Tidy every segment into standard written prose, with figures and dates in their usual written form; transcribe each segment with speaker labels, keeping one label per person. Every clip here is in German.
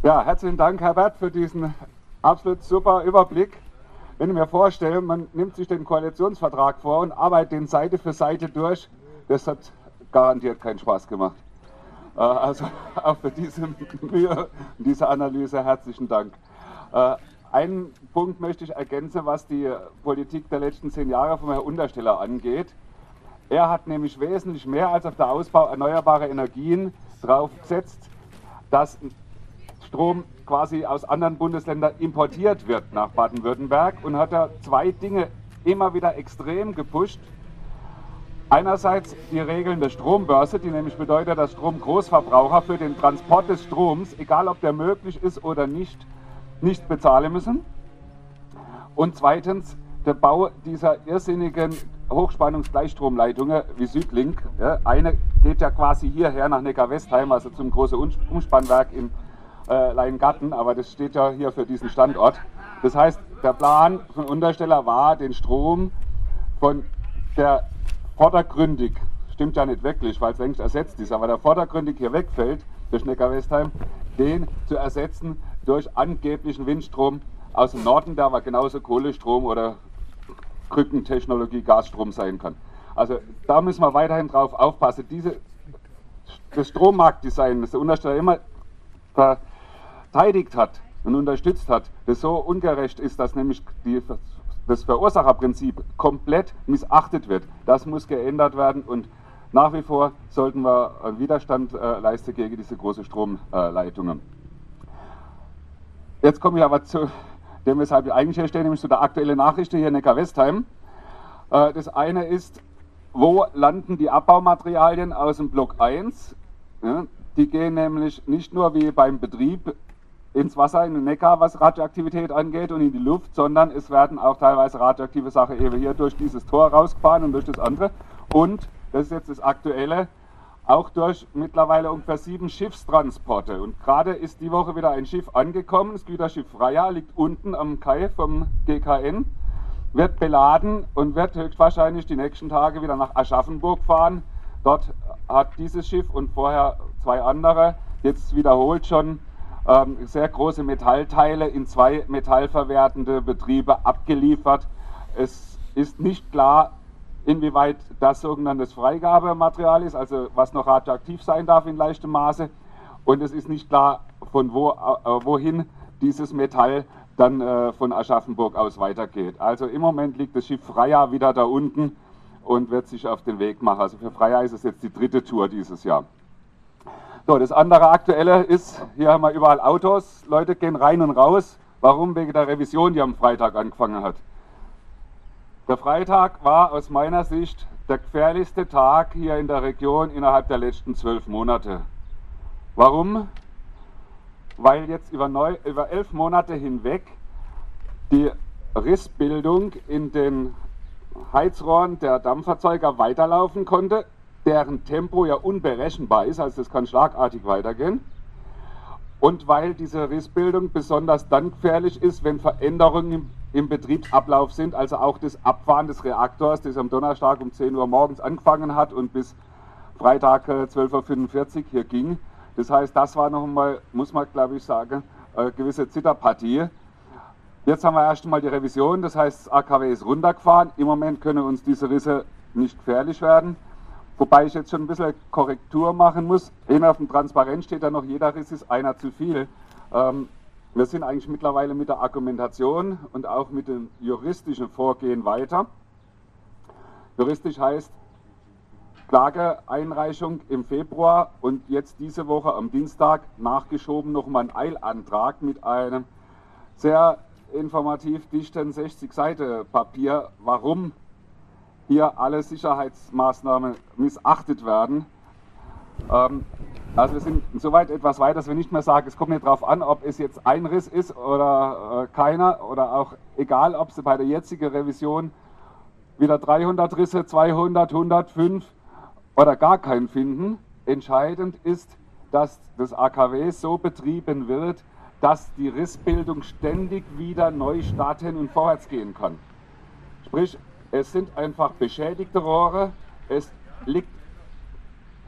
Speaker 1: Ja, herzlichen Dank, Herbert, für diesen absolut super Überblick. Wenn ich mir vorstelle, man nimmt sich den Koalitionsvertrag vor und arbeitet den Seite für Seite durch, das hat garantiert keinen Spaß gemacht. Also auch für diese Mühe und diese Analyse herzlichen Dank. Einen Punkt möchte ich ergänzen, was die Politik der letzten 10 Jahre von Herrn Untersteller angeht. Er hat nämlich wesentlich mehr als auf der Ausbau erneuerbarer Energien drauf gesetzt, dass Strom quasi aus anderen Bundesländern importiert wird nach Baden-Württemberg, und hat da zwei Dinge immer wieder extrem gepusht. Einerseits die Regeln der Strombörse, die nämlich bedeutet, dass Stromgroßverbraucher für den Transport des Stroms, egal ob der möglich ist oder nicht bezahlen müssen. Und zweitens der Bau dieser irrsinnigen Hochspannungsgleichstromleitungen wie Südlink. Ja, eine geht ja quasi hierher nach Neckar-Westheim, also zum großen Umspannwerk in Leingarten, aber das steht ja hier für diesen Standort. Das heißt, der Plan von Untersteller war, den Strom von der vordergründig, stimmt ja nicht wirklich, weil es längst ersetzt ist, aber der vordergründig hier wegfällt durch Neckar-Westheim, den zu ersetzen durch angeblichen Windstrom aus dem Norden, der aber genauso Kohlestrom oder Krückentechnologie Gasstrom sein kann. Also da müssen wir weiterhin drauf aufpassen. Das Strommarktdesign, das der Untersteller immer verteidigt hat und unterstützt hat, das so ungerecht ist, dass nämlich das Verursacherprinzip komplett missachtet wird. Das muss geändert werden, und nach wie vor sollten wir Widerstand leisten gegen diese großen Stromleitungen. Jetzt komme ich aber zu dem, weshalb wir eigentlich hier stehen, nämlich zu der aktuellen Nachricht hier in Neckar-Westheim. Das eine ist, wo landen die Abbaumaterialien aus dem Block 1? Ja, die gehen nämlich nicht nur wie beim Betrieb ins Wasser, in den Neckar, was Radioaktivität angeht, und in die Luft, sondern es werden auch teilweise radioaktive Sachen eben hier durch dieses Tor rausgefahren und durch das andere. Und, das ist jetzt das Aktuelle, auch durch mittlerweile ungefähr 7 Schiffstransporte. Und gerade ist die Woche wieder ein Schiff angekommen, das Güterschiff Freya, liegt unten am Kai vom GKN, wird beladen und wird höchstwahrscheinlich die nächsten Tage wieder nach Aschaffenburg fahren. Dort hat dieses Schiff und vorher 2 andere jetzt wiederholt schon sehr große Metallteile in 2 metallverwertende Betriebe abgeliefert. Es ist nicht klar, inwieweit das sogenanntes Freigabematerial ist, also was noch radioaktiv sein darf in leichtem Maße. Und es ist nicht klar, von wohin dieses Metall dann von Aschaffenburg aus weitergeht. Also im Moment liegt das Schiff Freya wieder da unten und wird sich auf den Weg machen. Also für Freya ist es jetzt die 3. Tour dieses Jahr. So, das andere Aktuelle ist, hier haben wir überall Autos, Leute gehen rein und raus. Warum? Wegen der Revision, die am Freitag angefangen hat. Der Freitag war aus meiner Sicht der gefährlichste Tag hier in der Region innerhalb der letzten 12 Monate. Warum? Weil jetzt über 11 Monate hinweg die Rissbildung in den Heizrohren der Dampferzeuger weiterlaufen konnte, deren Tempo ja unberechenbar ist, also das kann schlagartig weitergehen. Und weil diese Rissbildung besonders dann gefährlich ist, wenn Veränderungen im Betriebsablauf sind, also auch das Abfahren des Reaktors, das am Donnerstag um 10 Uhr morgens angefangen hat und bis Freitag 12:45 Uhr hier ging. Das heißt, das war noch einmal, muss man glaube ich sagen, eine gewisse Zitterpartie. Jetzt haben wir erst einmal die Revision, das heißt, das AKW ist runtergefahren. Im Moment können uns diese Risse nicht gefährlich werden. Wobei ich jetzt schon ein bisschen Korrektur machen muss. Eben auf dem Transparent steht da noch, jeder Riss ist einer zu viel. Wir sind eigentlich mittlerweile mit der Argumentation und auch mit dem juristischen Vorgehen weiter. Juristisch heißt Klageeinreichung im Februar und jetzt diese Woche am Dienstag nachgeschoben nochmal ein Eilantrag mit einem sehr informativ dichten 60 Seiten Papier, warum hier alle Sicherheitsmaßnahmen missachtet werden. Also wir sind soweit etwas weiter, dass wir nicht mehr sagen, es kommt nicht darauf an, ob es jetzt ein Riss ist oder keiner, oder auch egal, ob sie bei der jetzigen Revision wieder 300 Risse, 200, 105 oder gar keinen finden. Entscheidend ist, dass das AKW so betrieben wird, dass die Rissbildung ständig wieder neu starten und vorwärts gehen kann. Sprich, es sind einfach beschädigte Rohre, es liegt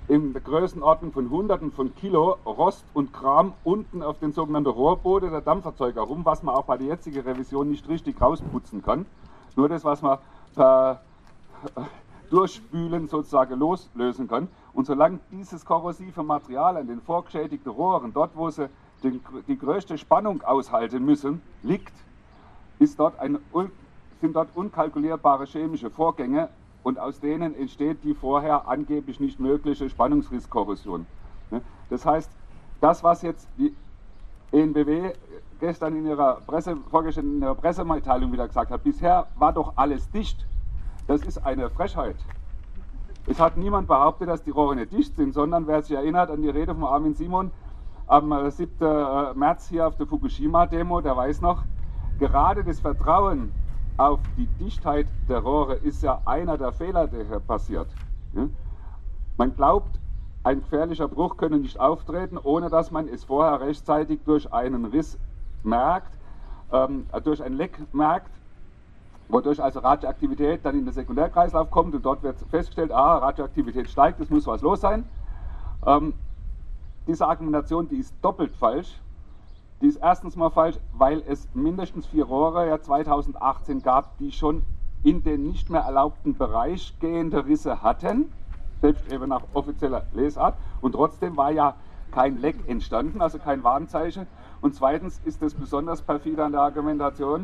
Speaker 1: in der Größenordnung von Hunderten von Kilo Rost und Kram unten auf den sogenannten Rohrboote der Dampferzeuger rum, was man auch bei der jetzigen Revision nicht richtig rausputzen kann. Nur das, was man per Durchspülen sozusagen loslösen kann. Und solange dieses korrosive Material an den vorgeschädigten Rohren, dort wo sie die größte Spannung aushalten müssen, liegt, sind dort unkalkulierbare chemische Vorgänge, und aus denen entsteht die vorher angeblich nicht mögliche Spannungsrisskorrosion. Das heißt, das, was jetzt die EnBW gestern vorgestern in ihrer Pressemitteilung wieder gesagt hat, bisher war doch alles dicht, das ist eine Frechheit. Es hat niemand behauptet, dass die Rohre nicht dicht sind, sondern wer sich erinnert an die Rede von Armin Simon am 7. März hier auf der Fukushima-Demo, der weiß noch, gerade das Vertrauen auf die Dichtheit der Rohre ist ja einer der Fehler, der hier passiert. Man glaubt, ein gefährlicher Bruch könne nicht auftreten, ohne dass man es vorher rechtzeitig durch einen Riss merkt, durch ein Leck merkt, wodurch also Radioaktivität dann in den Sekundärkreislauf kommt und dort wird festgestellt, Radioaktivität steigt, es muss was los sein. Diese Argumentation, die ist doppelt falsch. Die ist erstens mal falsch, weil es mindestens 4 Rohre ja 2018 gab, die schon in den nicht mehr erlaubten Bereich gehende Risse hatten, selbst eben nach offizieller Lesart. Und trotzdem war ja kein Leck entstanden, also kein Warnzeichen. Und zweitens ist es besonders perfide an der Argumentation.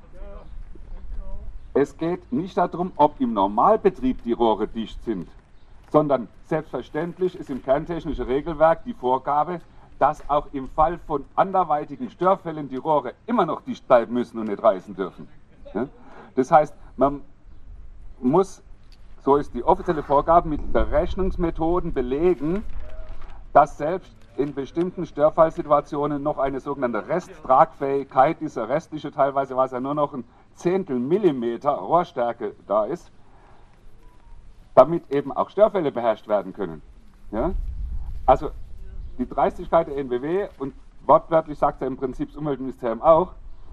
Speaker 1: Es geht nicht darum, ob im Normalbetrieb die Rohre dicht sind, sondern selbstverständlich ist im kerntechnischen Regelwerk die Vorgabe, dass auch im Fall von anderweitigen Störfällen die Rohre immer noch dicht bleiben müssen und nicht reißen dürfen. Das heißt, man muss, so ist die offizielle Vorgabe, mit Berechnungsmethoden belegen, dass selbst in bestimmten Störfallsituationen noch eine sogenannte Resttragfähigkeit, dieser restliche teilweise war es ja nur noch ein Zehntel Millimeter Rohrstärke da ist, damit eben auch Störfälle beherrscht werden können. Ja? Also die Dreistigkeit der EnBW, und wortwörtlich sagt er im Prinzip das Umweltministerium auch,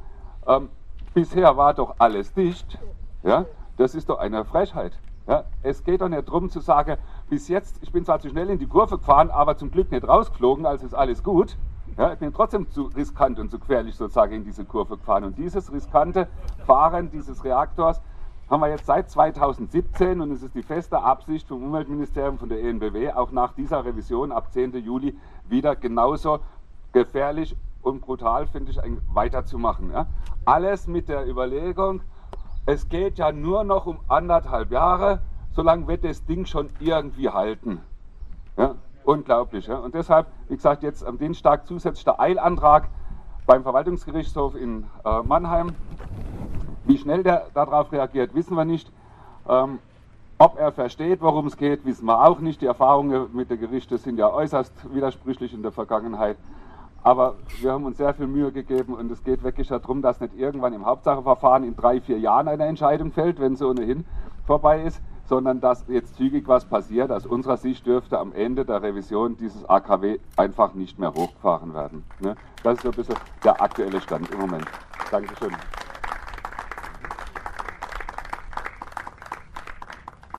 Speaker 1: bisher war doch alles dicht, ja? Das ist doch eine Frechheit. Ja? Es geht doch nicht darum zu sagen, bis jetzt, ich bin zwar zu schnell in die Kurve gefahren, aber zum Glück nicht rausgeflogen, also ist alles gut. Ja? Ich bin trotzdem zu riskant und zu gefährlich sozusagen in diese Kurve gefahren. Und dieses riskante Fahren dieses Reaktors haben wir jetzt seit 2017, und es ist die feste Absicht vom Umweltministerium, von der EnBW, auch nach dieser Revision ab 10. Juli wieder genauso gefährlich und brutal, finde ich, weiterzumachen. Ja? Alles mit der Überlegung, es geht ja nur noch um 1,5 Jahre, solange wird das Ding schon irgendwie halten. Ja? Unglaublich. Ja? Und deshalb, wie gesagt, jetzt am Dienstag zusätzlicher Eilantrag beim Verwaltungsgerichtshof in Mannheim. Wie schnell der darauf reagiert, wissen wir nicht. Ob er versteht, worum es geht, wissen wir auch nicht. Die Erfahrungen mit den Gerichten sind ja äußerst widersprüchlich in der Vergangenheit. Aber wir haben uns sehr viel Mühe gegeben, und es geht wirklich darum, dass nicht irgendwann im Hauptsacheverfahren in 3, 4 Jahren eine Entscheidung fällt, wenn sie ohnehin vorbei ist, sondern dass jetzt zügig was passiert. Aus unserer Sicht dürfte am Ende der Revision dieses AKW einfach nicht mehr hochgefahren werden. Das ist so ein bisschen der aktuelle Stand im Moment. Dankeschön.